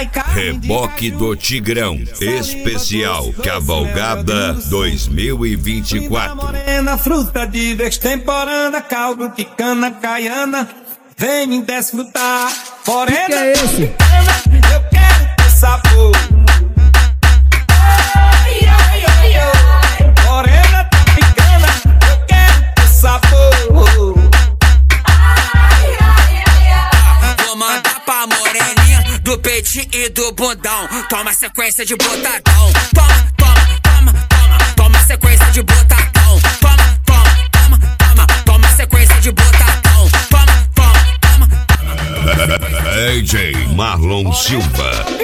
Reboque do Tigrão, especial Cavalgada 2024. Morena, fruta de extemporânea, caldo de cana caiana, vem me desfrutar. Morena, que é esse? Eu quero ter sabor. Ai, ai, ai, ai. Morena, tropicana, eu quero ter sabor. Ai, ai, ai, ai. Vou mandar pra moreninha do peitinho e do bundão. Toma sequência de botadão. Toma, toma, toma, toma. Toma sequência de botadão. Toma, toma, toma, toma. Toma sequência de botadão. Toma, toma, toma, toma. DJ Marlon Silva.